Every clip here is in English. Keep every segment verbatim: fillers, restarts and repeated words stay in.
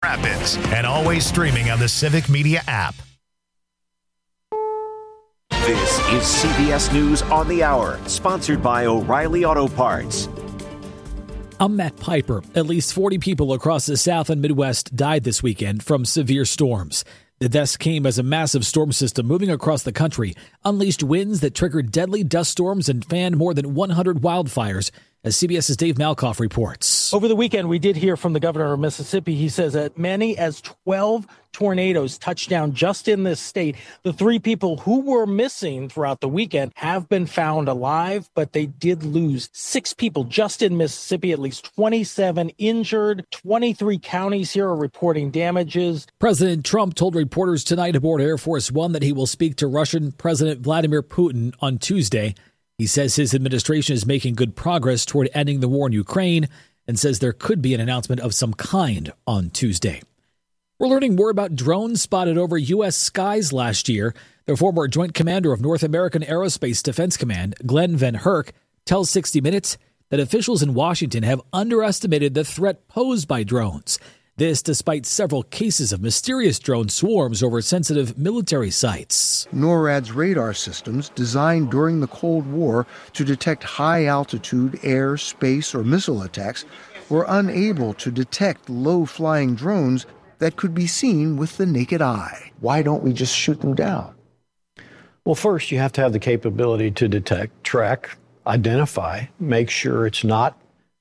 Rapids, and always streaming on the Civic Media app. This is C B S News on the Hour, sponsored by O'Reilly Auto Parts. I'm Matt Piper. At least forty people across the South and Midwest died this weekend from severe storms. The deaths came as a massive storm system moving across the country unleashed winds that triggered deadly dust storms and fanned more than one hundred wildfires, as CBS's Dave Malkoff reports. Over the weekend, we did hear from the governor of Mississippi. He says that many as twelve tornadoes touched down just in this state. The three people who were missing throughout the weekend have been found alive, but they did lose six people just in Mississippi, at least twenty-seven injured. twenty-three counties here are reporting damages. President Trump told reporters tonight aboard Air Force One that he will speak to Russian President Vladimir Putin on Tuesday. He says his administration is making good progress toward ending the war in Ukraine and says there could be an announcement of some kind on Tuesday. We're learning more about drones spotted over U S skies last year. The former Joint Commander of North American Aerospace Defense Command, Glenn Van Herk, tells sixty minutes that officials in Washington have underestimated the threat posed by drones. This despite several cases of mysterious drone swarms over sensitive military sites. NORAD's radar systems, designed during the Cold War to detect high-altitude air, space, or missile attacks, were unable to detect low-flying drones that could be seen with the naked eye. Why don't we just shoot them down? Well, first, you have to have the capability to detect, track, identify, make sure it's not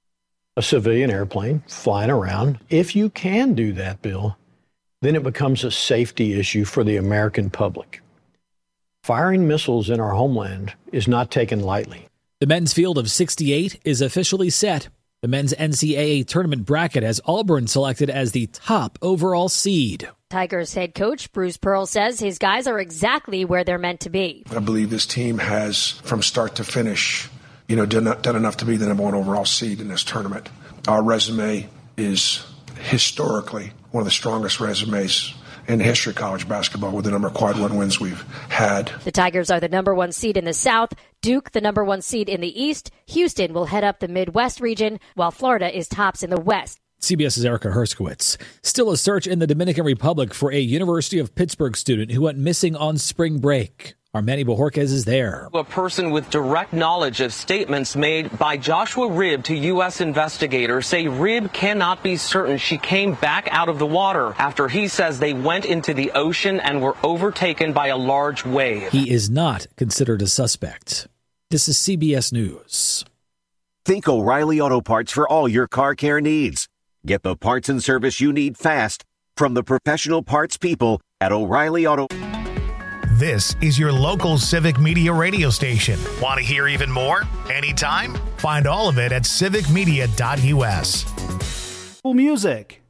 a civilian airplane flying around. If you can do that, Bill, then it becomes a safety issue for the American public. Firing missiles in our homeland is not taken lightly. The men's field of sixty-eight is officially set. The men's N C double A tournament bracket has Auburn selected as the top overall seed. Tigers head coach Bruce Pearl says his guys are exactly where they're meant to be. I believe this team has, from start to finish, you know, done, done enough to be the number one overall seed in this tournament. Our resume is historically one of the strongest resumes in the history of college basketball with the number of quad one wins we've had. The Tigers are the number one seed in the South, Duke the number one seed in the East, Houston will head up the Midwest region, while Florida is tops in the West. CBS's Erica Herskowitz. Still a search in the Dominican Republic for a University of Pittsburgh student who went missing on spring break. Armani Bojorquez is there. A person with direct knowledge of statements made by Joshua Ribb to U S investigators say Ribb cannot be certain she came back out of the water after he says they went into the ocean and were overtaken by a large wave. He is not considered a suspect. This is C B S News. Think O'Reilly Auto Parts for all your car care needs. Get the parts and service you need fast from the professional parts people at O'Reilly Auto. This is your local Civic Media radio station. Want to hear even more? Anytime? Find all of it at civic media dot u s. Music.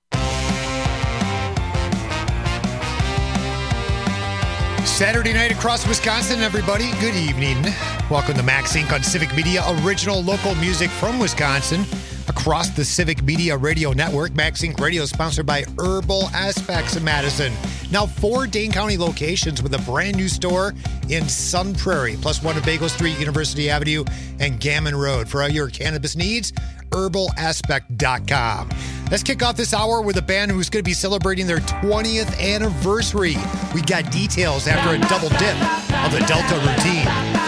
Saturday night across Wisconsin, everybody. Good evening. Welcome to Max Incorporated on Civic Media, original local music from Wisconsin. Across the Civic Media Radio Network, Max Incorporated Radio is sponsored by Herbal Aspects of Madison. Now four Dane County locations with a brand new store in Sun Prairie, plus one at Bagel Street, University Avenue, and Gammon Road. For all your cannabis needs, herbal aspect dot com. Let's kick off this hour with a band who's going to be celebrating their twentieth anniversary. We got details after a double dip of the Delta Routine.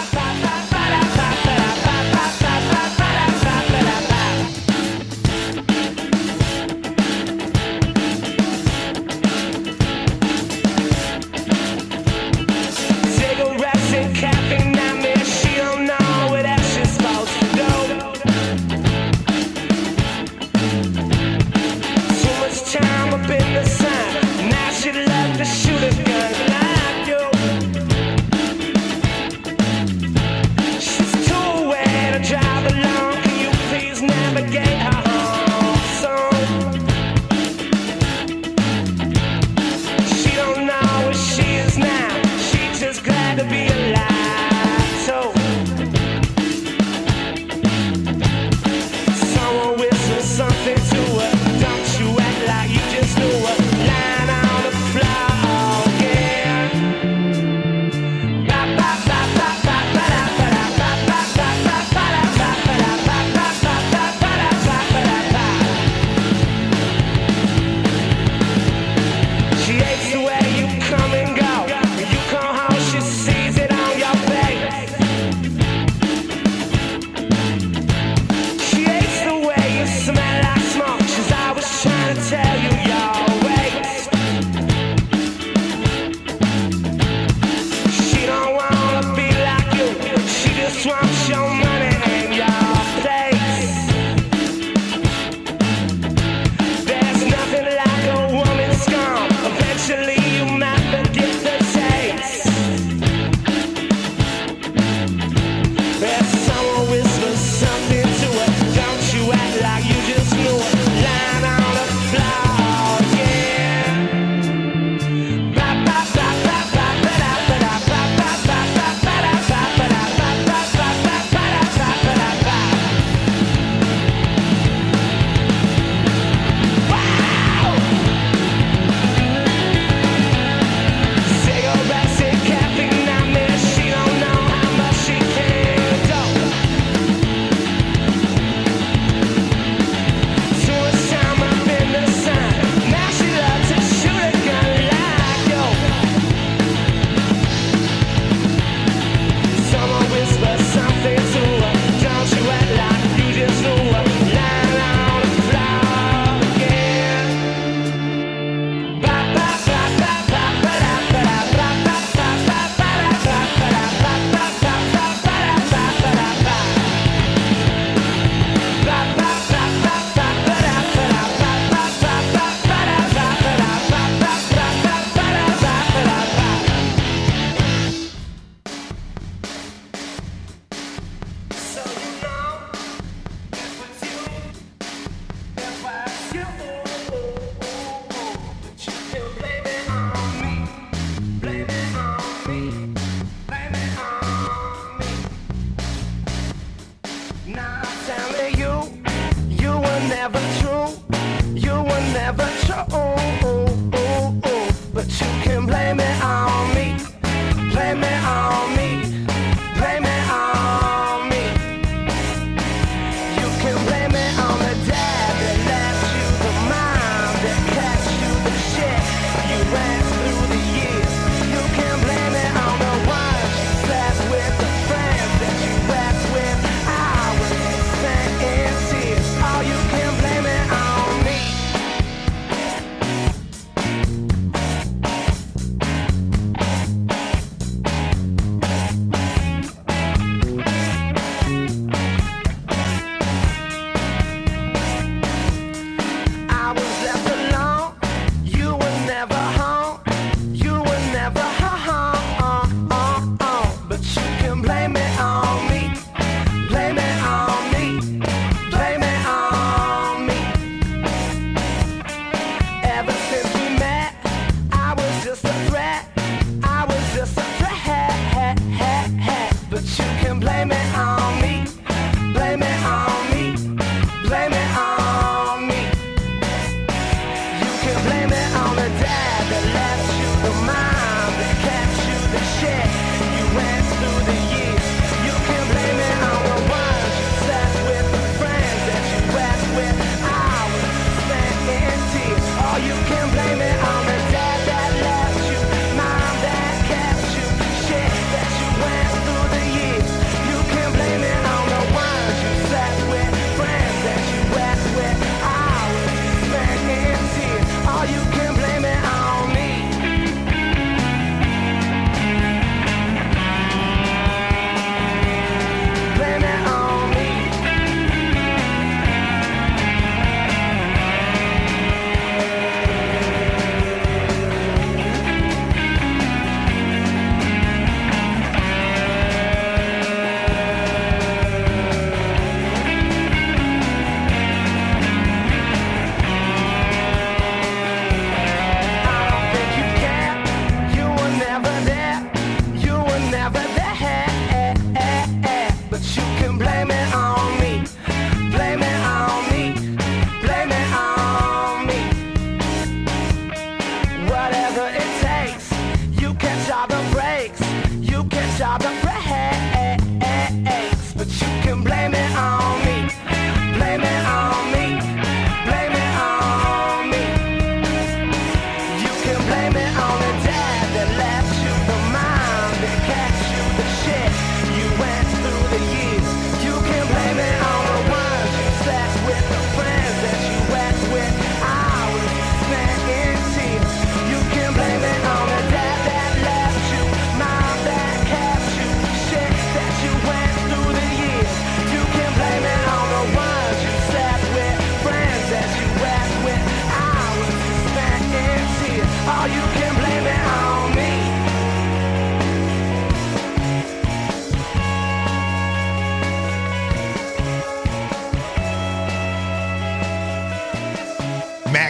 You can blame it on me.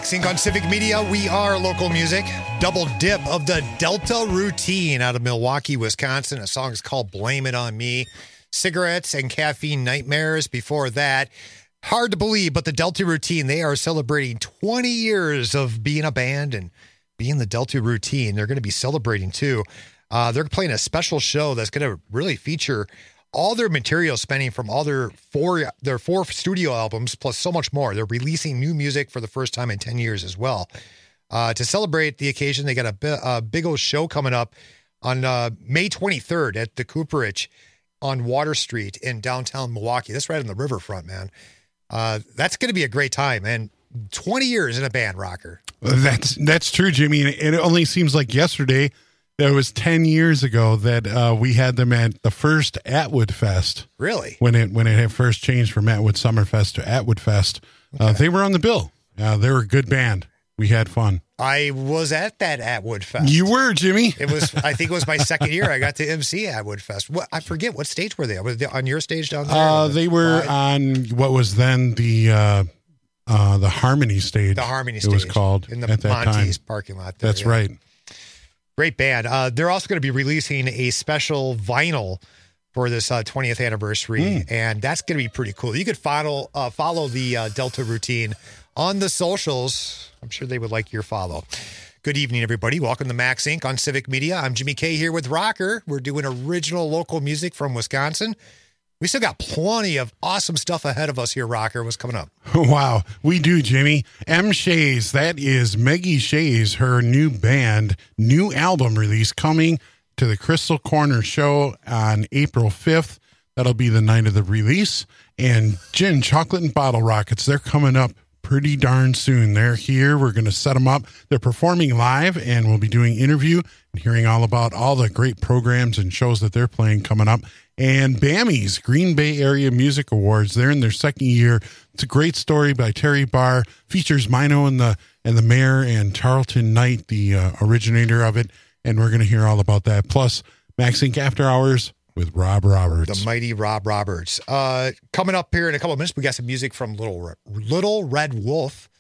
MaxInc on Civic Media. We are local music. Double dip of the Delta Routine out of Milwaukee, Wisconsin. A song is called Blame It On Me. Cigarettes and Caffeine Nightmares before that. Hard to believe, but the Delta Routine, they are celebrating twenty years of being a band and being the Delta Routine. They're going to be celebrating too. Uh, they're playing a special show that's going to really feature all their material spending from all their four their four studio albums, plus so much more. They're releasing new music for the first time in ten years as well. Uh, to celebrate the occasion, they got a, bi- a big old show coming up on uh, May twenty-third at the Cooperage on Water Street in downtown Milwaukee. That's right on the riverfront, man. Uh, that's going to be a great time. And twenty years in a band, Rocker. That's that's true, Jimmy. And it only seems like yesterday. That was ten years ago that uh, we had them at the first Atwood Fest. Really? When it when it had first changed from Atwood Summerfest to Atwood Fest. Okay. Uh, they were on the bill. Uh, they were a good band. We had fun. I was at that Atwood Fest. You were, Jimmy. It was. I think it was my second year. I got to M C Atwood Fest. What, I forget, what stage were they? Were they on your stage down there? Uh, they were Live? on what was then the uh, uh, the Harmony stage. The Harmony it stage. It was called in the at that Monty's time. parking lot there. That's yeah. right. Great band. Uh, they're also going to be releasing a special vinyl for this uh, twentieth anniversary, mm. and that's going to be pretty cool. You could follow uh, follow the uh, Delta Routine on the socials. I'm sure they would like your follow. Good evening, everybody. Welcome to MaxInc on Civic Media. I'm Jimmy K here with Rocker. We're doing original local music from Wisconsin. We still got plenty of awesome stuff ahead of us here, Rocker. What's coming up? Wow, we do, Jimmy. M. Shays, that is Maggie Shays, her new band, new album release coming to the Crystal Corner show on April fifth. That'll be the night of the release. And Gin, Chocolate, and Bottle Rockets, they're coming up pretty darn soon. They're here. We're going to set them up. They're performing live, and we'll be doing interview and hearing all about all the great programs and shows that they're playing coming up. And BAMI's Green Bay Area Music Awards, they're in their second year. It's a great story by Terry Barr. Features Mino and the and the mayor and Charlton Knight, the uh, originator of it. And we're going to hear all about that. Plus, MaxInc After Hours with Rob Roberts. The mighty Rob Roberts. Uh, coming up here in a couple of minutes, we got some music from Little Little Red Wolf.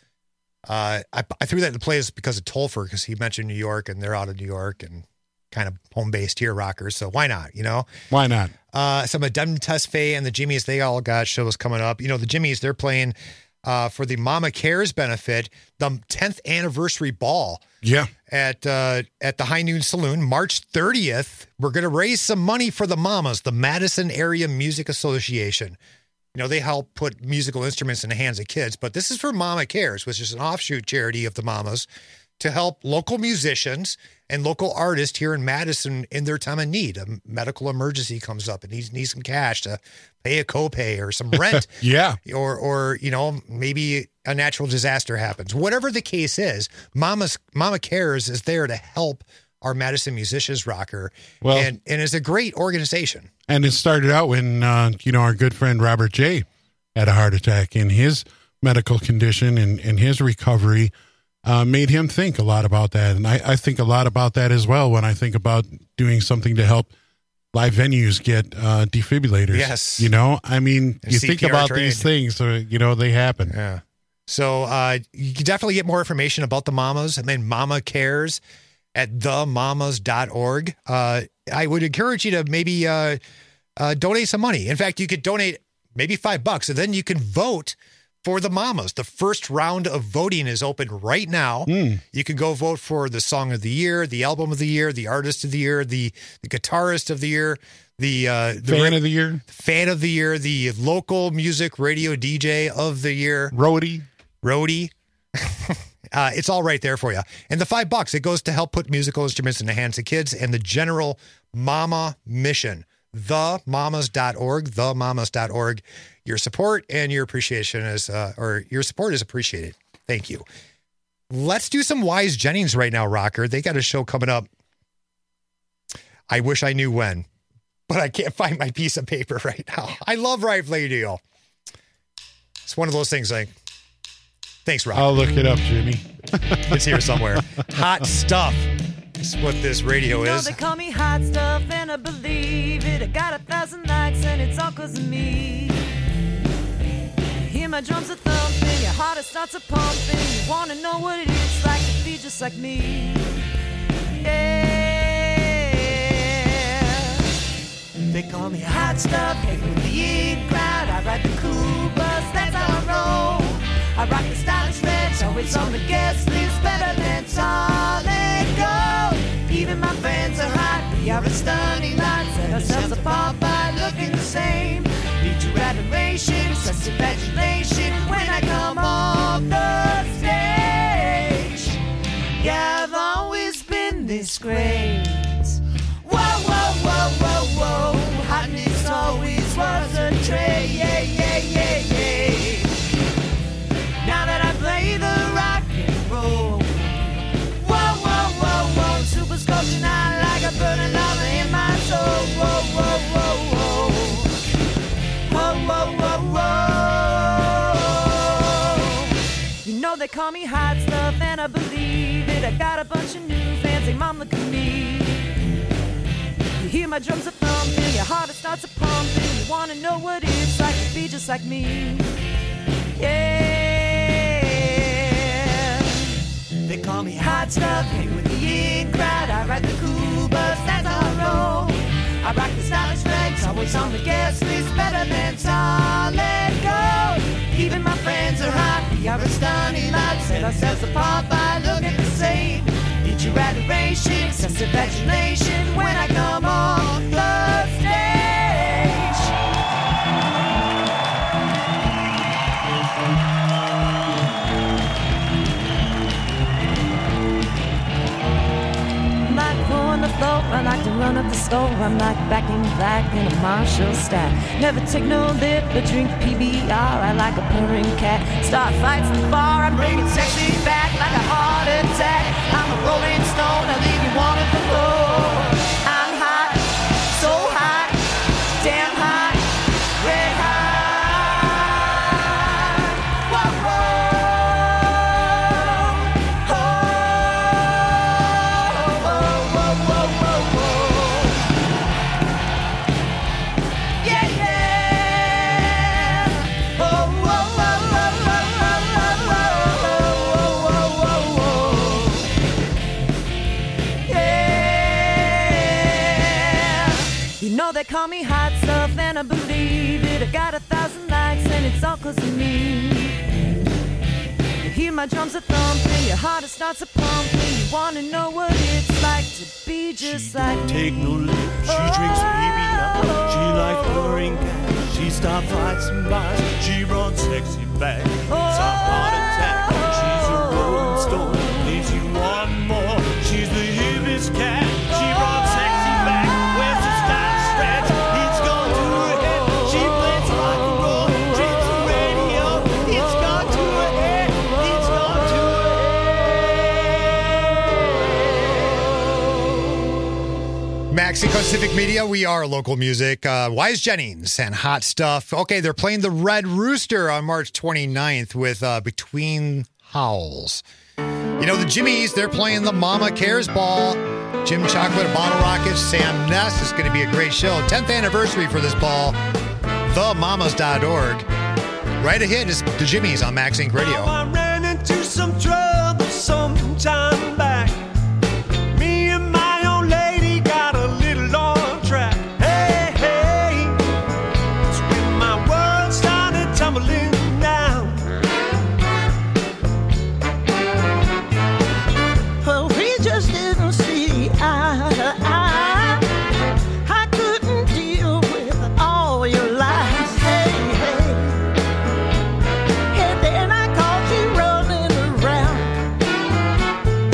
Uh, I, I threw that in place because of Tolfer, because he mentioned New York, and they're out of New York and kind of home-based here, Rockers. So why not, you know? Why not? Uh, some of Dem Tesfaye and the Jimmies, they all got shows coming up. You know, the Jimmies, they're playing uh, for the Mama Cares benefit, the tenth anniversary ball. Yeah. At uh, at the High Noon Saloon, March thirtieth. We're going to raise some money for the Mamas, the Madison Area Music Association. You know, they help put musical instruments in the hands of kids, but this is for Mama Cares, which is an offshoot charity of the Mamas, to help local musicians and local artists here in Madison in their time of need. A medical emergency comes up and needs needs some cash to pay a copay or some rent. Yeah. Or, or, you know, maybe a natural disaster happens. Whatever the case is, Mama's Mama Cares is there to help our Madison musicians, Rocker. Well, and, and it's a great organization. And it started out when, uh, you know, our good friend Robert J. had a heart attack, and his medical condition and, and his recovery Uh, made him think a lot about that. And I, I think a lot about that as well when I think about doing something to help live venues get uh, defibrillators. Yes. You know, I mean, And you C P R think about trained. these things, so, you know, they happen. Yeah. So uh, you can definitely get more information about the Mamas and then Mama Cares at the mamas dot org. Uh, I would encourage you to maybe uh, uh, donate some money. In fact, you could donate maybe five bucks, and then you can vote for the Mamas. The first round of voting is open right now. Mm. You can go vote for the song of the year, the album of the year, the artist of the year, the, the guitarist of the year, the, uh, the fan ra- of the year, fan of the year, the local music radio D J of the year, roadie, roadie. uh, it's all right there for you. And the five bucks, it goes to help put musical instruments in the hands of kids and the general Mama mission. the mamas dot org, the mamas dot org. Your support and your appreciation is, uh, or your support is appreciated. Thank you. Let's do some Wise Jennings right now, Rocker. They got a show coming up. I wish I knew when, but I can't find my piece of paper right now. I love Rife Radio. It's one of those things like, thanks, Rocker. I'll look it up, Jimmy. It's here somewhere. Hot stuff. That's what this radio You know is. they call me hot stuff and I believe it. I got a thousand likes and it's all cause of me. Hear my my drums are thumping, your heart starts a pumping. You wanna know what it is like to be just like me. Yeah. They call me hot stuff, hang with the in crowd. I ride the cool bus, that's how I roll. I rock the stylish reds, always on the guest list, better than solid gold. Even my fans are hot, we are a stunning lot. Set ourselves apart by looking the same. Need your adoration, excessive adulation when I come off the stage. Yeah, I've always been this great. Whoa, whoa, whoa, whoa, whoa. Hotness always was a trait. Yeah, yeah, yeah, yeah. Now that I play the rock and roll. Whoa, whoa, whoa, whoa. Super sculpture now like a burning lava in my soul. Whoa, whoa, whoa, whoa. Whoa, whoa, whoa, whoa. You know they call me hot stuff and I believe it. I got a bunch of new fans, say, Mom, look at me. You hear my drums are thumping, your heart starts a pumping. You wanna know what it's like to be just like me. Yeah. They call me hot stuff, hang with the in crowd. I ride the cool bus, that's how I roll. I rock the stylish legs, always on the guest list, better than solid gold. Even my friends are hot, we are a stunning lot. Set ourselves apart by looking the same. Need your adoration, excessive adulation when I come on the stage. I like to run up the score. I'm like back in black in a Marshall stack. Never take no lip, but drink P B R. I like a purring cat. Start fights in the bar. I'm bringing sexy back like a heart attack. I'm a rolling stone. I leave you wanting the floor. I'm hot, so hot, damn hot, red hot. Whoa, whoa, whoa, whoa, whoa, whoa. They call me hot stuff and I believe it. I got a thousand likes and it's all cause of me. You hear my drums are thumping, your heart starts a pumping. You wanna know what it's like to be just she like don't me. Take no lip, she oh, drinks baby now. She like purring cat, she start fights and bites. She runs sexy back, it's a heart attack. She's a rolling stone, needs you one more. She's the hippest cat, she runs sexy back. Where's the style? It's gone to her head. She plays rock and roll, dreams the radio. It's gone to her head. It's gone to her head. Mexico Civic Media, we are local music. Uh, Wise Jennings and Hot Stuff. Okay, they're playing the Red Rooster on March twenty-ninth with uh, Between Howls. You know, the Jimmies, they're playing the Mama Cares Ball. Jim Chocolate, Bottle Rockets, Sam Ness. It's going to be a great show. tenth anniversary for this ball. the mamas dot org. Right ahead is the Jimmies on Max Inc Radio. I ran into some trouble some time back. Me and my old lady got a little on track. Hey, hey, it's when my world started tumbling down. Well, we just didn't see eye to eye. I couldn't deal with all your lies. Hey, hey. And then I caught you running around.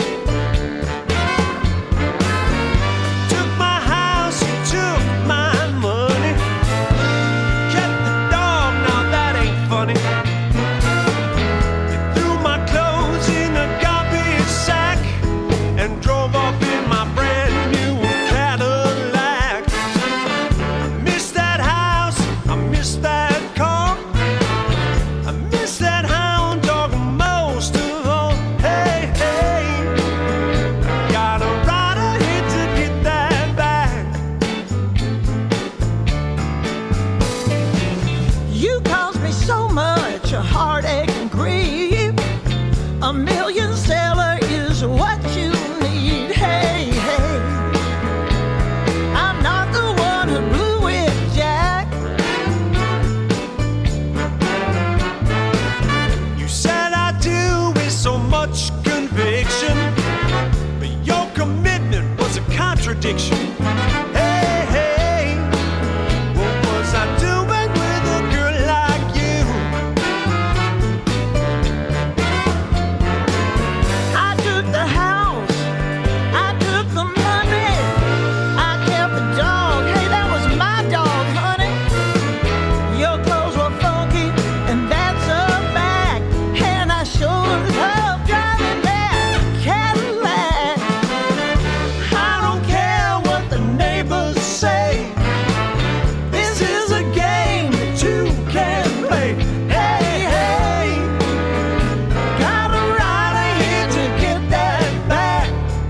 addiction. Hey, hey, what was I doing with a girl like you? I took the house, I took the money, I kept the dog. Hey, that was my dog, honey. Your clothes were funky, and that's a fact. And I sure love driving that Cadillac. I don't care what the neighbors say. This is a game that you can play. Hey, hey, got a rider here to get that back.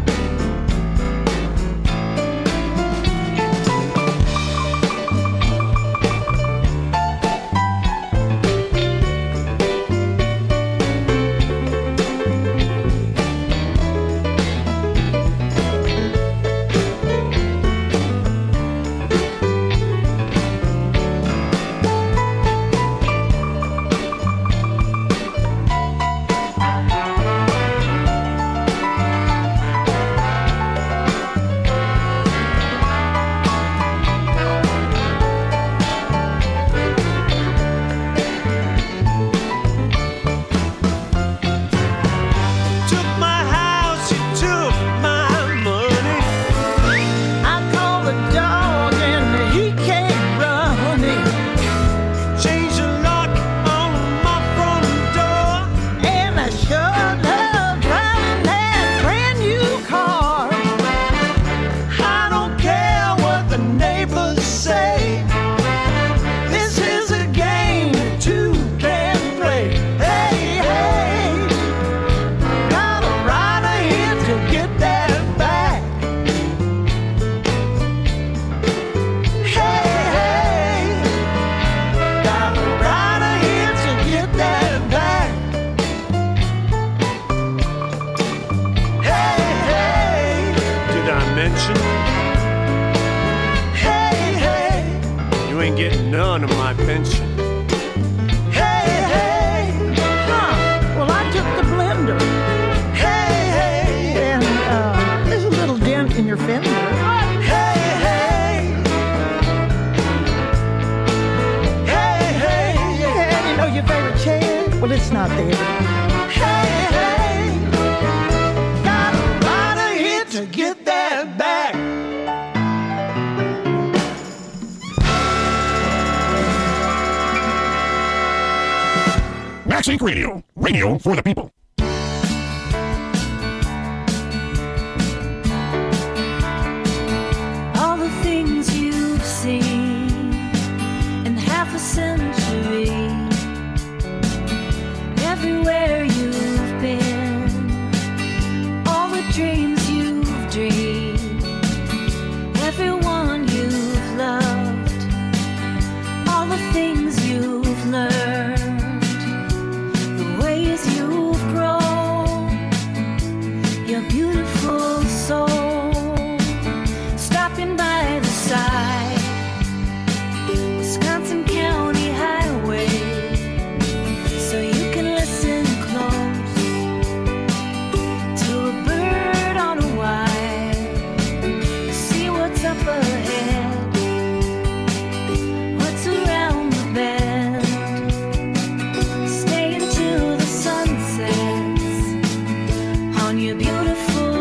Took my house, you took my money. I called the dog and he came running. Changed the lock on my front door. And I sure love driving that brand new car. I don't care what the neighbors say. This is a game that two can play. Hey, hey, got a rider here to get that back. Hey, hey, got a rider here to get that back. Hey, hey, Did I mention hey, hey, you ain't getting none of my pension? hey, hey. Huh. Well, I took the blender. Hey, hey, and uh, there's a little dent in your fender. Hey, hey, hey, hey, and you know your favorite chair? Well, it's not there. Hey, hey, got a rider here to get that back. Max Inc Radio. Radio for the people. All the things you've seen in half a century, everywhere you've been, all the dreams you've dreamed, everyone you've loved, all the things you've learned, the ways you've grown, your beautiful soul. Stopping by the side, Wisconsin County Highway, so you can listen close to a bird on a wire. See what's up ahead, what's around the bend. Stay until the sun sets on your beautiful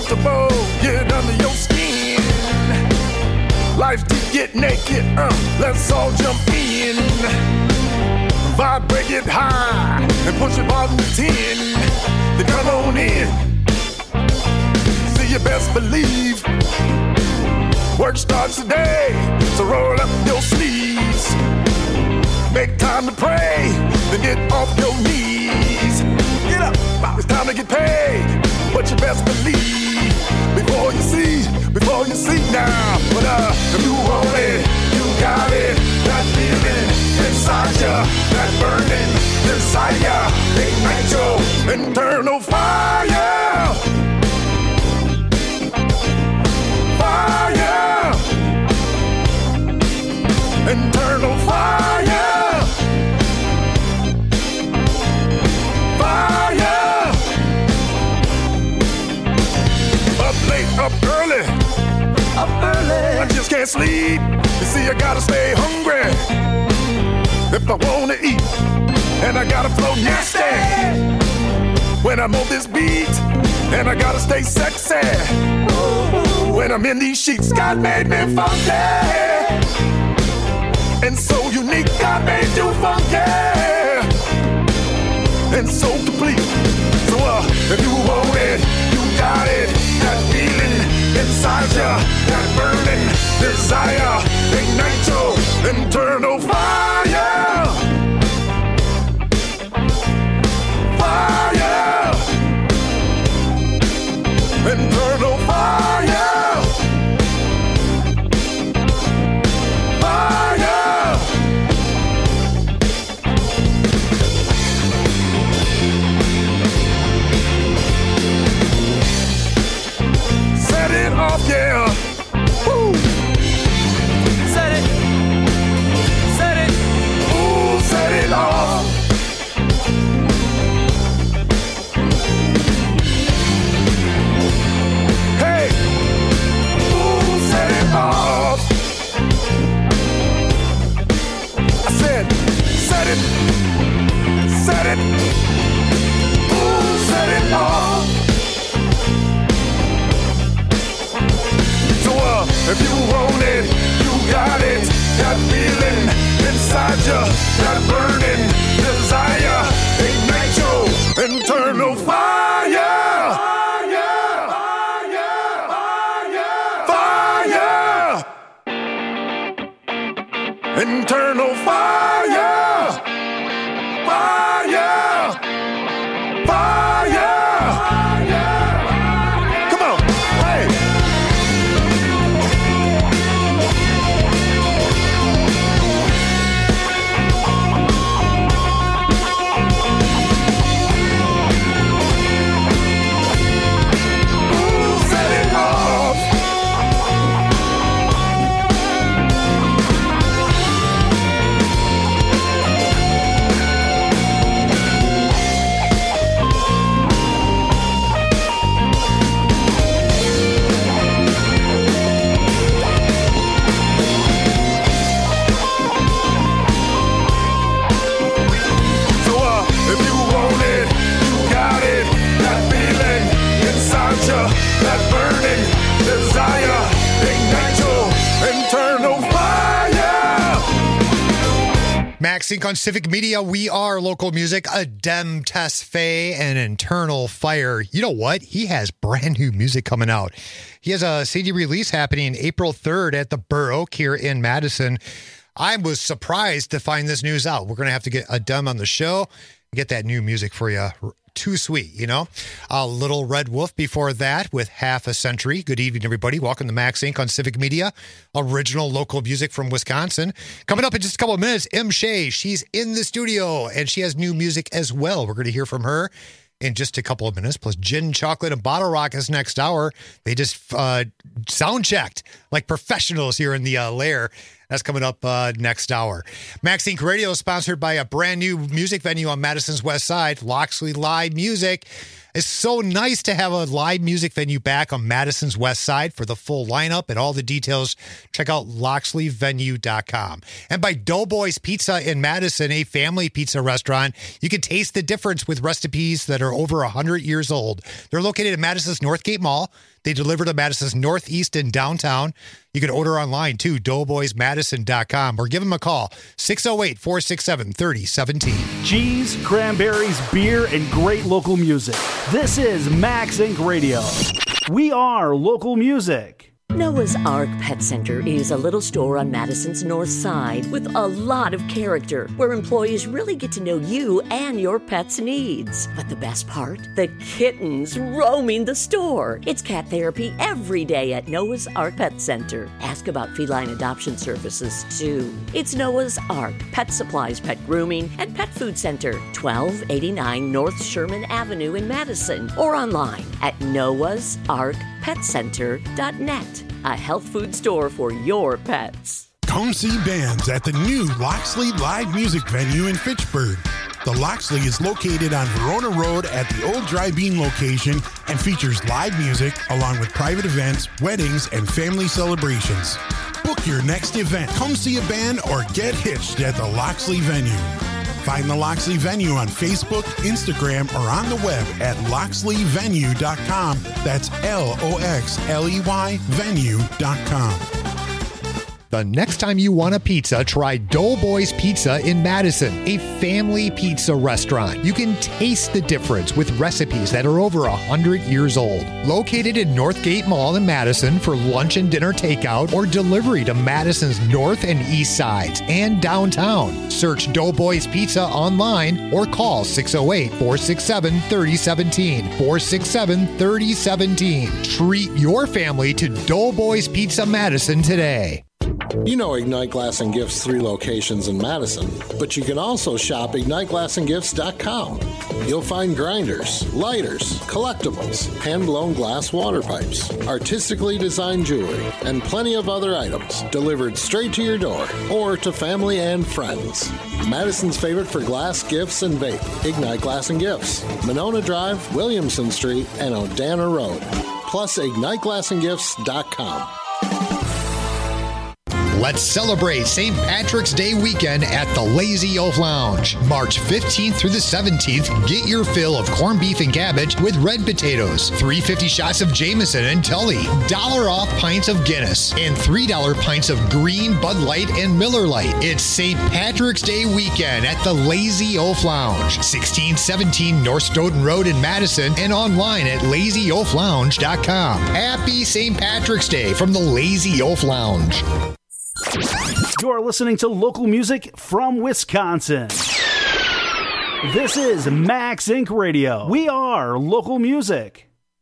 comfortable, get under your skin. Life's deep, get naked, uh, let's all jump in. Vibrate, get high, and push it bottom to ten. Then come on in. See, you best believe work starts today, so roll up your sleeves. Make time to pray, then get off your knees. Get up, it's time to get paid, but you best believe before you see, before you see now. But uh, if you want it, you got it. That feeling inside ya, that burning desire, ignite your internal fire. Fire, internal fire, fire. Up late, up early, up early. I just can't sleep. You see, I gotta stay hungry if I wanna eat, and I gotta flow nasty when I'm on this beat, and I gotta stay sexy when I'm in these sheets. God made me funky and so unique. God made you funky and so complete. So uh, if you want it, you got it. That feeling inside ya, that burning desire, ignite your internal fire. Fire, internal fire, fire. Set it off, yeah. Woo. Set it, set it, ooh, set it off. Off. I said, set it, set it, ooh, set it off. So, uh, if you want it, you got it. That feeling inside you, that burning desire, ignite your internal fire. Internal fire, fire, fire. Come on, hey. Ooh, set it off. That burning desire, ignite your internal fire. MaxInc on Civic Media. We are local music. Adem Tesfaye and Internal Fire. You know what? He has brand new music coming out. He has a C D release happening April third at the Burr Oak here in Madison. I was surprised to find this news out. We're going to have to get Adem on the show, get that new music for you. Too sweet, you know. A Little Red Wolf before that with Half a Century. Good evening, everybody. Welcome to MaxInc on Civic Media. Original local music from Wisconsin. Coming up in just a couple of minutes, M. Shea. She's in the studio and she has new music as well. We're going to hear from her in just a couple of minutes. Plus, Gin, Chocolate, and Bottle Rockets next hour. They just uh, sound checked like professionals here in the uh, lair. That's coming up uh, next hour. MaxInc Radio is sponsored by a brand new music venue on Madison's West Side, Loxley Live Music. It's so nice to have a live music venue back on Madison's West Side. For the full lineup and all the details, check out loxley venue dot com. And by Doughboys Pizza in Madison, a family pizza restaurant. You can taste the difference with recipes that are over one hundred years old. They're located at Madison's Northgate Mall. They deliver to Madison's Northeast and downtown. You can order online too, doughboys madison dot com, or give them a call, six oh eight, four six seven, three oh one seven. Cheese, cranberries, beer, and great local music. This is Max Inc Radio. We are local music. Noah's Ark Pet Center is a little store on Madison's north side with a lot of character, where employees really get to know you and your pet's needs. But the best part? The kittens roaming the store. It's cat therapy every day at Noah's Ark Pet Center. Ask about feline adoption services, too. It's Noah's Ark Pet Supplies, Pet Grooming, and Pet Food Center, twelve eighty-nine North Sherman Avenue in Madison, or online at noahs ark pet center dot net. A health food store for your pets. Come see bands at the new Loxley Live Music Venue in Fitchburg. The Loxley is located on Verona Road at the old Dry Bean location and features live music along with private events, weddings, and family celebrations. Book your next event. Come see a band or get hitched at the Loxley Venue. Find the Loxley Venue on Facebook, Instagram, or on the web at loxley venue dot com. That's L O X L E Y venue dot com. The next time you want a pizza, try Doughboys Pizza in Madison, a family pizza restaurant. You can taste the difference with recipes that are over one hundred years old. Located in Northgate Mall in Madison for lunch and dinner takeout or delivery to Madison's north and east sides and downtown. Search Doughboys Pizza online or call six oh eight, four six seven, three oh one seven, four six seven, three oh one seven. Treat your family to Doughboys Pizza Madison today. You know Ignite Glass and Gifts' three locations in Madison, but you can also shop ignite glass and gifts dot com. You'll find grinders, lighters, collectibles, hand-blown glass water pipes, artistically designed jewelry, and plenty of other items delivered straight to your door or to family and friends. Madison's favorite for glass, gifts, and vape, Ignite Glass and Gifts, Monona Drive, Williamson Street, and Odana Road. Plus ignite glass and gifts dot com. Let's celebrate Saint Patrick's Day weekend at the Lazy Oaf Lounge. March fifteenth through the seventeenth, get your fill of corned beef and cabbage with red potatoes, three dollars and fifty cents shots of Jameson and Tully, dollar off pints of Guinness, and three dollars pints of green Bud Light and Miller Lite. It's Saint Patrick's Day weekend at the Lazy Oaf Lounge, sixteen seventeen North Stoughton Road in Madison, and online at lazy oaf lounge dot com. Happy Saint Patrick's Day from the Lazy Oaf Lounge. You're listening to local music from Wisconsin. This is Max Inc Radio. We are local music.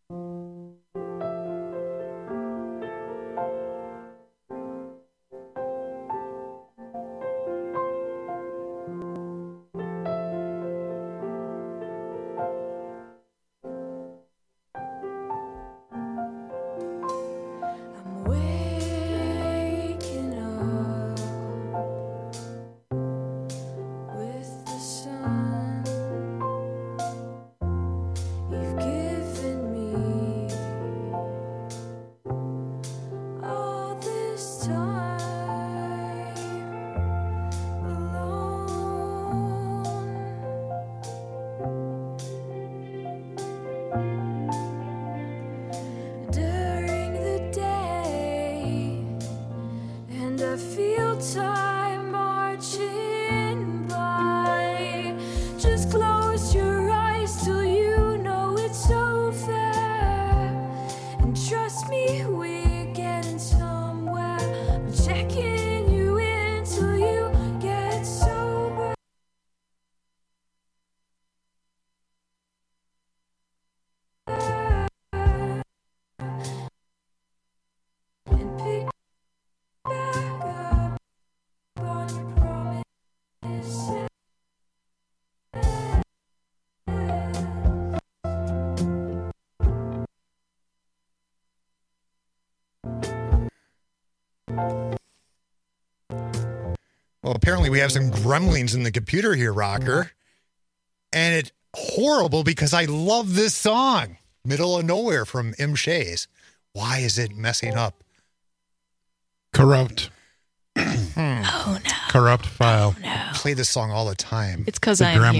Well, apparently we have some gremlins in the computer here, Rocker. And it's horrible because I love this song, Middle of Nowhere from M. Shays. Why is it messing up? Corrupt. hmm. Oh, no. Corrupt file. Oh, no. I play this song all the time. It's because I'm gremlin. Here.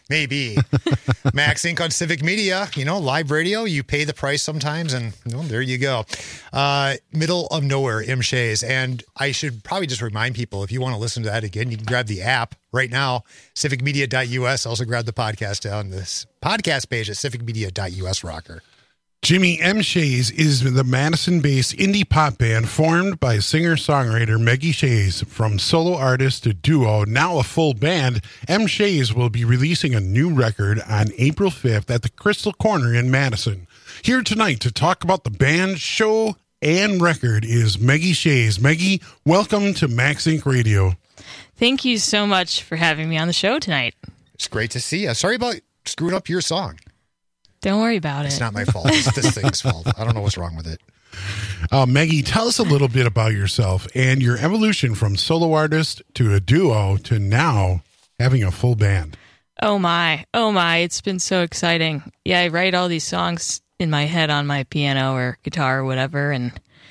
Maybe. Max Inc on Civic Media, you know, live radio, you pay the price sometimes, and well, there you go. Uh, middle of nowhere, M. Shays. And I should probably just remind people, if you want to listen to that again, you can grab the app right now, civic media dot U S. Also grab the podcast down this podcast page at civic media dot U S rocker. Jimmy M. Shays is the Madison-based indie pop band formed by singer-songwriter Maggie Shays. From solo artist to duo, now a full band, M. Shays will be releasing a new record on April fifth at the Crystal Corner in Madison. Here tonight to talk about the band, show, and record is Maggie Shays. Maggie, welcome to Max Inc Radio. Thank you so much for having me on the show tonight. It's great to see you. Sorry about screwing up your song. Don't worry about it's it. It's not my fault. It's this thing's fault. I don't know what's wrong with it. Uh, Maggie, tell us a little bit about yourself and your evolution from solo artist to a duo to now having a full band. Oh my, oh my, it's been so exciting. Yeah, I write all these songs in my head on my piano or guitar or whatever, and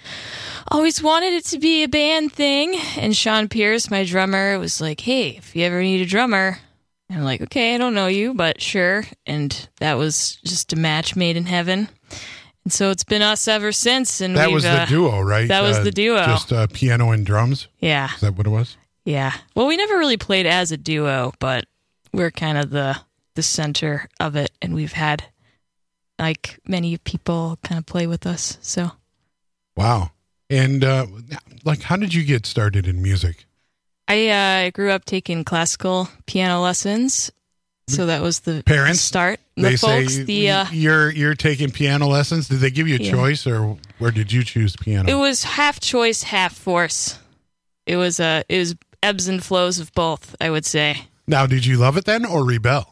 always wanted it to be a band thing. And Sean Pierce, my drummer, was like, hey, if you ever need a drummer... And I'm like, okay, I don't know you, but sure. And that was just a match made in heaven. And so it's been us ever since. And that we've, was the uh, duo, right? That was uh, the duo. Just uh, piano and drums? Yeah. Is that what it was? Yeah. Well, we never really played as a duo, but we're kind of the, the center of it. And we've had, like, many people kind of play with us. So. Wow. And, uh, like, how did you get started in music? I uh, grew up taking classical piano lessons, so that was the parents start. They the folks, say the uh, you're you're taking piano lessons. Did they give you a yeah. choice, or where did you choose piano? It was half choice, half force. It was uh, it was ebbs and flows of both, I would say. Now, did you love it then, or rebel?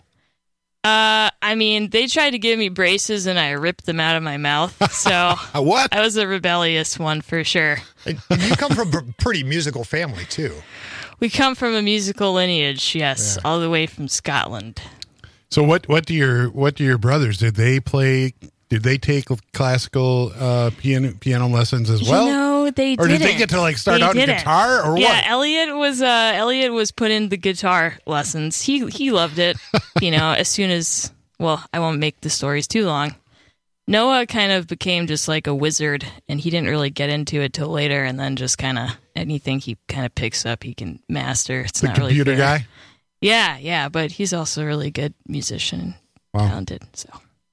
Uh, I mean, they tried to give me braces, and I ripped them out of my mouth. So what? I was a rebellious one for sure. And you come from a pretty musical family too. We come from a musical lineage, yes, yeah. all the way from Scotland. So what, what do your what do your brothers, did they play, did they take classical uh, piano piano lessons as well? No, they or didn't. Or did they get to like start they out didn't. in guitar or yeah, what? Yeah, Elliot was uh, Elliot was put in the guitar lessons. He he loved it, you know, as soon as, well, I won't make the stories too long. Noah kind of became just like a wizard, and he didn't really get into it till later, and then just kind of anything he kind of picks up, he can master. It's the not really computer fair. guy? Yeah, yeah, but he's also a really good musician, wow. talented, so.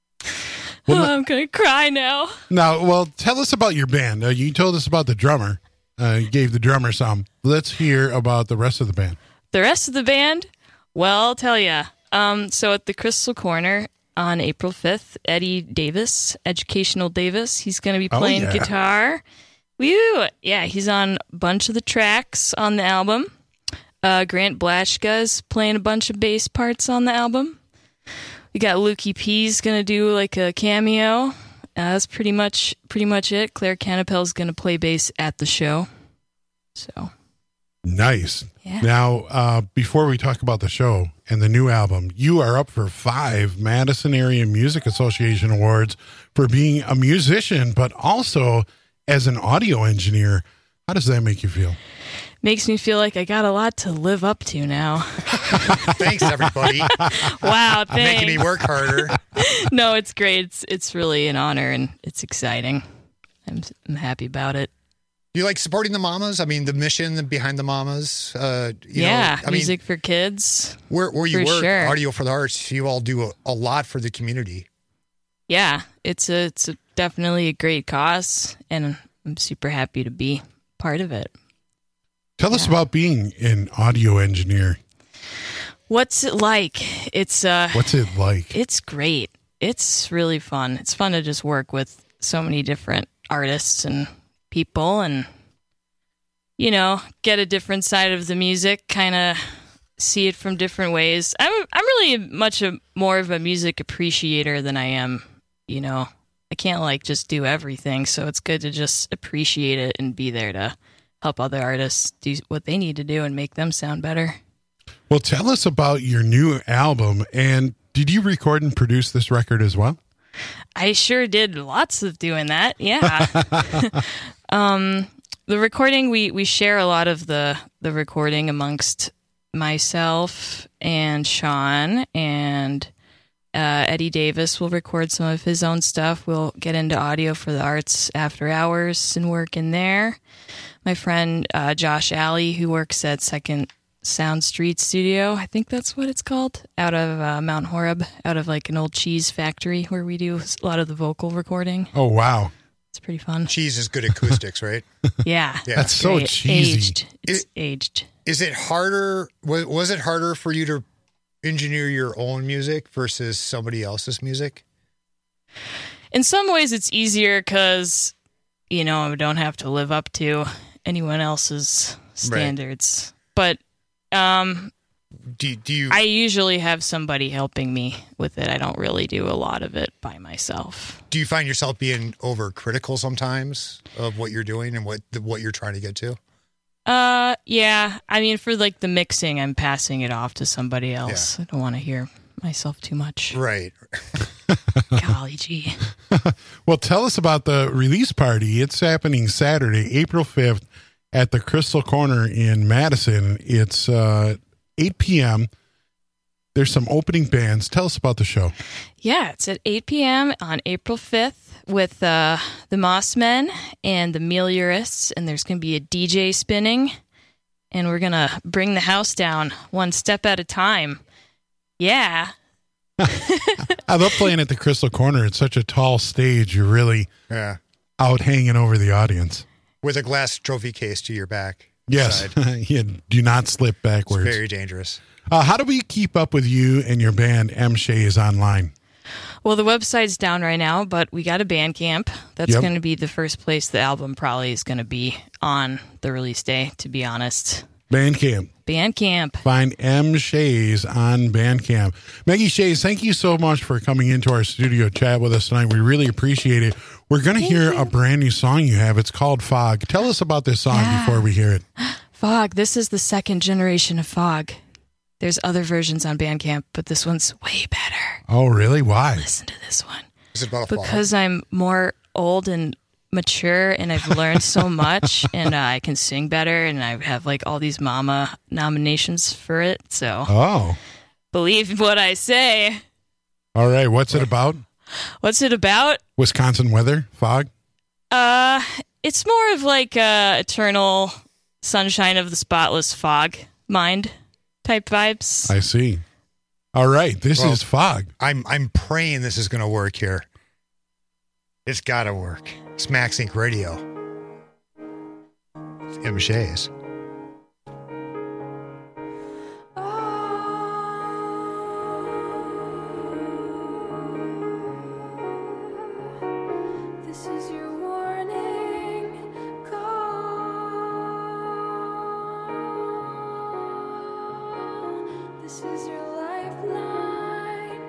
Well, oh, I'm going to cry now. Now, well, tell us about your band. Uh, you told us about the drummer. Uh, you gave the drummer some. Let's hear about the rest of the band. The rest of the band? Well, I'll tell you. Um, so at the Crystal Corner on April fifth, Eddie Davis, Educational Davis, he's going to be playing oh, yeah. guitar. Woo! Yeah, he's on a bunch of the tracks on the album. Uh, Grant Blashka is playing a bunch of bass parts on the album. We got Lukey P's going to do like a cameo. Uh, that's pretty much pretty much it. Claire Canapel's going to play bass at the show. So nice. Yeah. Now, uh, before we talk about the show and the new album, you are up for five Madison Area Music Association awards for being a musician, but also as an audio engineer. How does that make you feel? Makes me feel like I got a lot to live up to now. Thanks, everybody. Wow, thanks. Making me work harder. No, it's great. It's it's really an honor, and it's exciting. I'm I'm happy about it. You like supporting the mamas? I mean, the mission behind the mamas. Uh, you yeah, know, I music mean, for kids. Where where you for work, sure. Audio for the Arts, you all do a, a lot for the community. Yeah, it's a it's a, definitely a great cause, and I'm super happy to be part of it. Tell us about being an audio engineer. What's it like? It's uh What's it like? It's great. It's really fun. It's fun to just work with so many different artists and people, and you know, get a different side of the music, kind of see it from different ways. I'm I'm really much a, more of a music appreciator than I am, you know. I can't like just do everything, so it's good to just appreciate it and be there to help other artists do what they need to do and make them sound better. Well, tell us about your new album. And did you record and produce this record as well? I sure did lots of doing that. Yeah. um, the recording, we, we share a lot of the, the recording amongst myself and Sean and uh, Eddie Davis will record some of his own stuff. We'll get into audio for the Arts After Hours and work in there. My friend uh, Josh Alley, who works at Second Sound Street Studio, I think that's what it's called, out of uh, Mount Horeb, out of like an old cheese factory where we do a lot of the vocal recording. Oh, wow. It's pretty fun. Cheese is good acoustics, right? Yeah. Yeah. That's so Great. cheesy. Aged. It's It- aged. Is it harder? Was, was it harder for you to engineer your own music versus somebody else's music? In some ways, it's easier because, you know, I don't have to live up to anyone else's standards. But um, do, do you? I usually have somebody helping me with it. I don't really do a lot of it by myself. Do you find yourself being overcritical sometimes of what you're doing and what what you're trying to get to? Uh, yeah. I mean, for like the mixing, I'm passing it off to somebody else. Yeah. I don't want to hear myself too much. Right. Golly gee. Well, tell us about the release party. It's happening Saturday, April fifth at the Crystal Corner in Madison. It's uh, eight p.m. There's some opening bands. Tell us about the show. Yeah, it's at eight p.m. on April fifth with uh, the Mossmen and the Meliorists, and there's going to be a D J spinning, and we're going to bring the house down one step at a time. Yeah. I love playing at the Crystal Corner. It's such a tall stage. You're really Yeah. out hanging over the audience. With a glass trophy case to your back. Yes. side. Yeah, do not slip backwards. It's very dangerous. Uh, how do we keep up with you and your band, M. Shays, online? Well, the website's down right now, but we got a Bandcamp. That's Yep. going to be the first place the album probably is going to be on the release day, to be honest. Bandcamp. Bandcamp. Find M. Shays on Bandcamp. Maggie Shays, thank you so much for coming into our studio chat with us tonight. We really appreciate it. We're going to hear a brand new song you have. It's called Fog. Tell us about this song Yeah. before we hear it. Fog. This is the second generation of Fog. There's other versions on Bandcamp, but this one's way better. Oh, really? Why? Listen to this one. Is it about a Because I'm more old and mature, and I've learned so much, and uh, I can sing better, and I have like all these mama nominations for it. So, Oh. believe what I say. All right. What's it about? What's it about? Wisconsin weather? Fog? Uh, it's more of like uh, eternal sunshine of the spotless fog mind type vibes. I see. All right. This Well, is Fog. I'm I'm praying this is going to work here. It's got to work. It's Max Inc Radio. It's M. Shays. This is your warning call. This is your lifeline.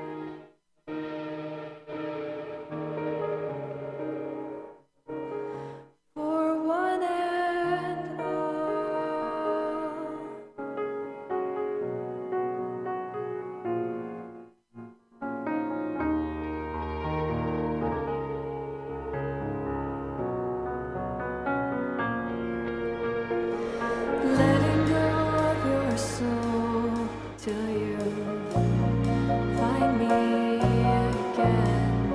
For one and all. Letting go of your soul till you find me again.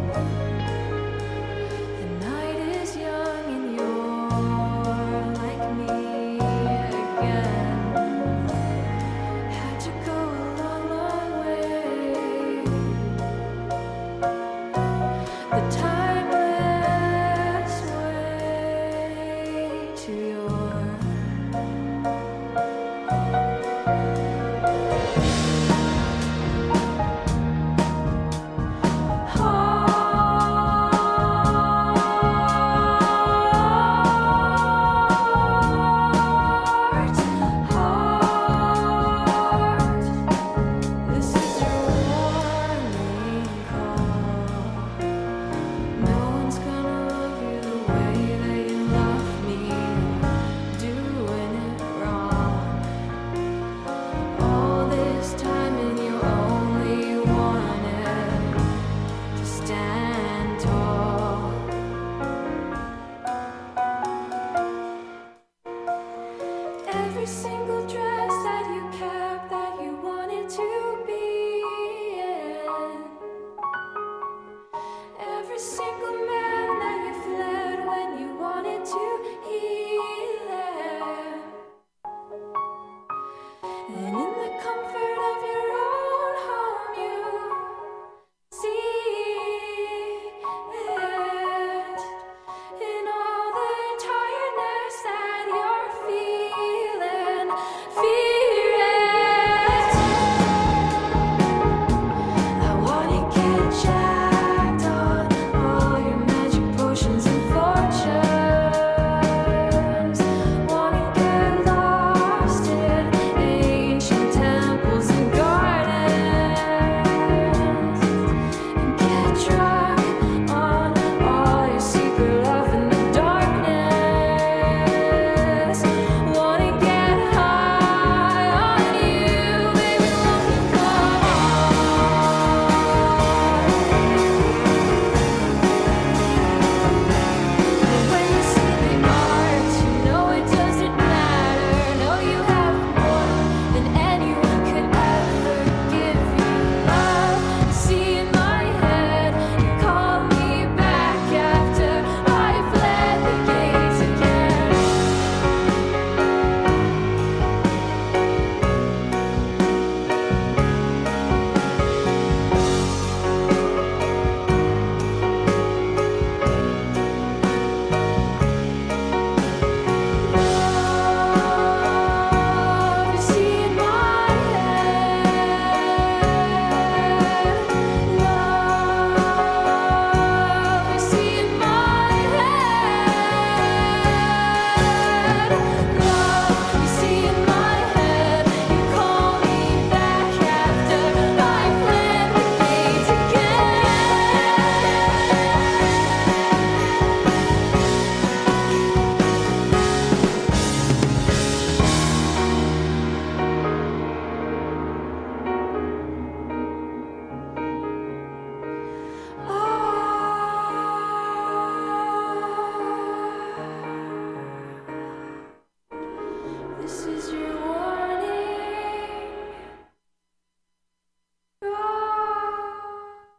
The night is young and you're like me again. Had to go a long, long way. The timeless way to your heart, heart. This is your warning call. No one's gonna love you the way that you love me. Doing it wrong. All this time and you only wanted to stand tall. Every single dress that you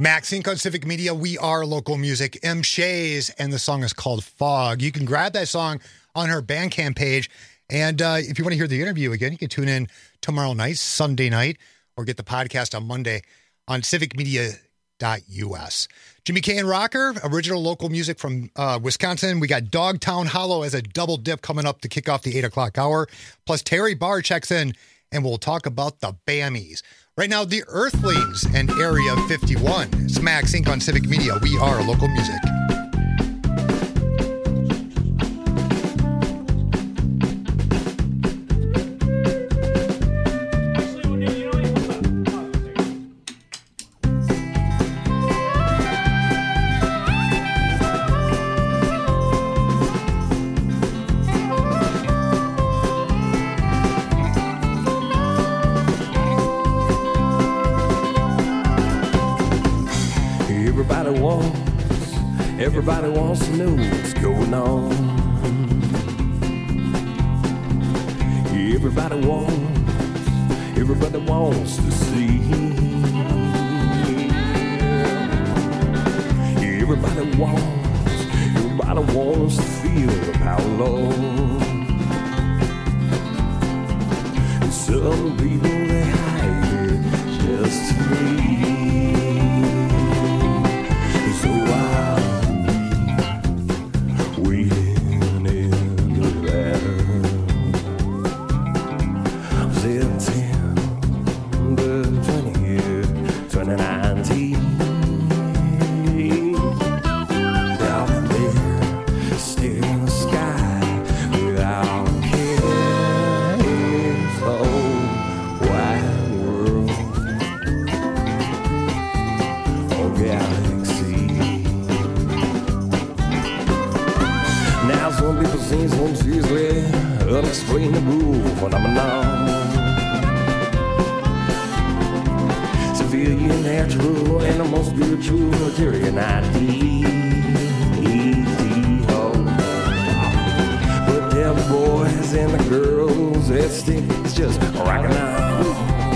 Max Inc on Civic Media. We are local music. M. Shays, and the song is called Fog. You can grab that song on her Bandcamp page. And uh, if you want to hear the interview again, you can tune in tomorrow night, Sunday night, or get the podcast on Monday on civic media dot U S. Jimmy K and Rocker, original local music from uh, Wisconsin. We got Dogtown Hollow as a double dip coming up to kick off the eight o'clock hour. Plus, Terry Barr checks in, and we'll talk about the Bammies. Right now, the Earthlings and Area fifty-one. It's Max Inc on Civic Media. We are local music. Everybody wants to know what's going on. Everybody wants, everybody wants to see. Everybody wants, everybody wants to feel the power, Lord. Some people, they hide it just to leave. So I unexplainable phenomenon. Civilian, natural, animal, spiritual, material, ideal. But them boys and the girls, that stick is just rocking out.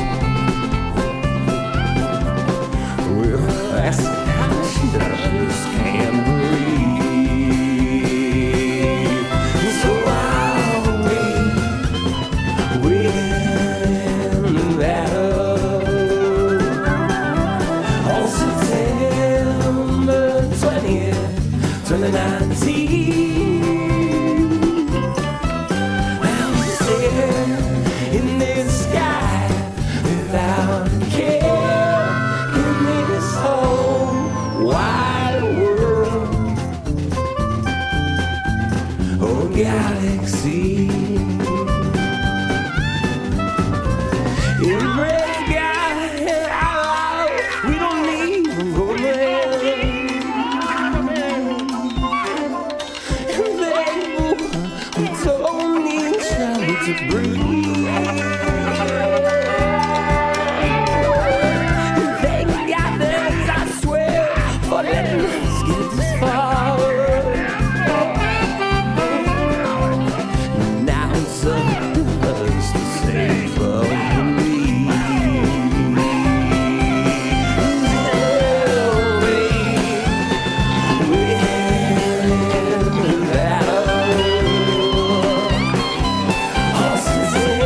Well, that's how she just can't breathe. twenty nineteen, I'm sitting in this sky without care. Give me this whole wide world, oh galaxy. Every guy out, we don't even go there. To breathe. Thank God there's, I swear, for letting us get this far. Now it's up to us to save me. That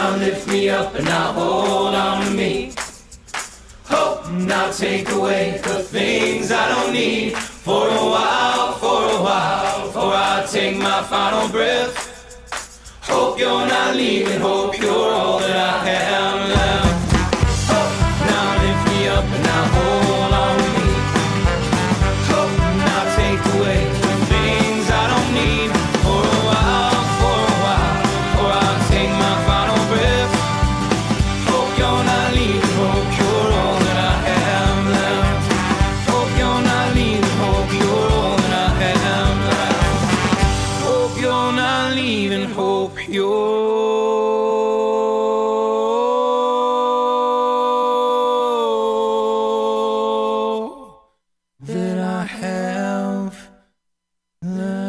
now lift me up and now hold on to me. Hope now take away the things I don't need. For a while, for a while, before I take my final breath. Hope you're not leaving, hope you're all that I have left. Hope now lift me up and now hold on to me. Hope now take away the things I don't need. For a while, for a while, before I take my final breath. Hope you're not leaving, hope you're all that I have left. Hope you're not leaving, hope you're all that I have left. Hope you're not leaving, hope you're that I have left.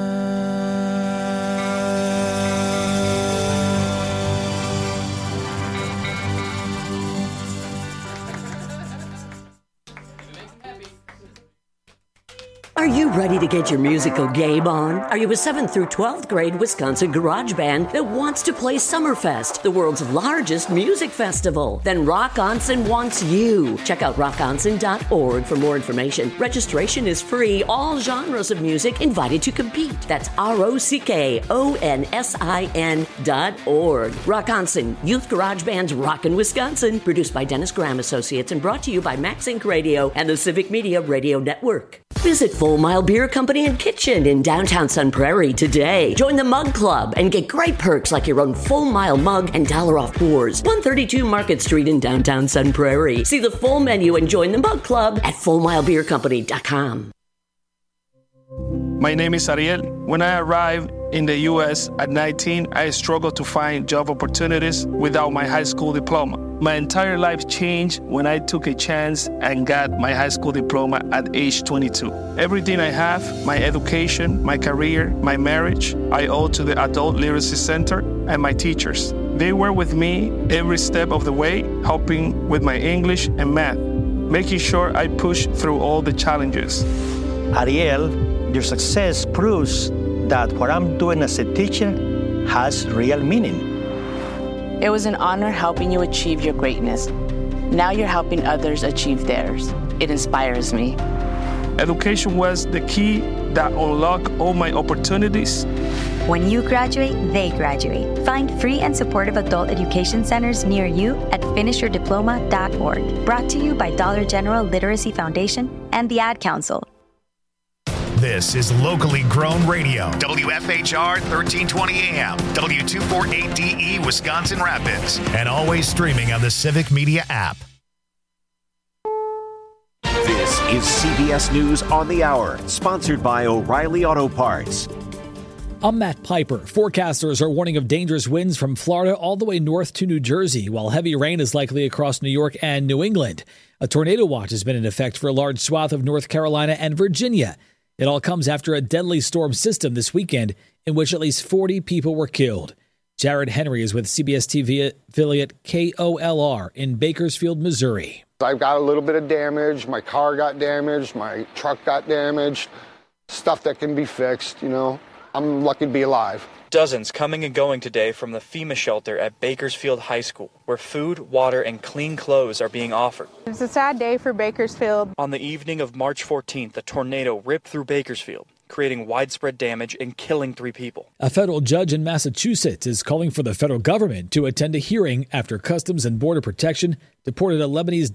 Are you ready to get your musical game on? Are you a seventh through twelfth grade Wisconsin garage band that wants to play Summerfest, the world's largest music festival? Then Rock Onsen wants you. Check out rock onsen dot org for more information. Registration is free. All genres of music invited to compete. That's R O C K O N S I N dot org. Rock Onsen, Youth Garage Band's Rockin' Wisconsin. Produced by Dennis Graham Associates and brought to you by Max Inc Radio and the Civic Media Radio Network. Visit Full Mile Beer Company and Kitchen in downtown Sun Prairie today. Join the Mug Club and get great perks like your own Full Mile mug and dollar off pours. one thirty-two Market Street in downtown Sun Prairie. See the full menu and join the Mug Club at full mile beer company dot com. My name is Ariel. When I arrived in the U S at nineteen, I struggled to find job opportunities without my high school diploma. My entire life changed when I took a chance and got my high school diploma at age twenty-two. Everything I have, my education, my career, my marriage, I owe to the Adult Literacy Center and my teachers. They were with me every step of the way, helping with my English and math, making sure I push through all the challenges. Ariel, your success proves that what I'm doing as a teacher has real meaning. It was an honor helping you achieve your greatness. Now you're helping others achieve theirs. It inspires me. Education was the key that unlocked all my opportunities. When you graduate, they graduate. Find free and supportive adult education centers near you at finish your diploma dot org. Brought to you by Dollar General Literacy Foundation and the Ad Council. This is locally grown radio. W F H R thirteen twenty A M, W two forty-eight D E, Wisconsin Rapids, and always streaming on the Civic Media app. This is C B S News on the Hour, sponsored by O'Reilly Auto Parts. I'm Matt Piper. Forecasters are warning of dangerous winds from Florida all the way north to New Jersey, while heavy rain is likely across New York and New England. A tornado watch has been in effect for a large swath of North Carolina and Virginia. It all comes after a deadly storm system this weekend in which at least forty people were killed. Jared Henry is with C B S T V affiliate K O L R in Bakersfield, Missouri. I've got a little bit of damage. My car got damaged. My truck got damaged. Stuff that can be fixed, you know. I'm lucky to be alive. Dozens coming and going today from the FEMA shelter at Bakersfield High School, where food, water, and clean clothes are being offered. It's a sad day for Bakersfield. On the evening of March fourteenth, a tornado ripped through Bakersfield, creating widespread damage and killing three people. A federal judge in Massachusetts is calling for the federal government to attend a hearing after Customs and Border Protection deported a Lebanese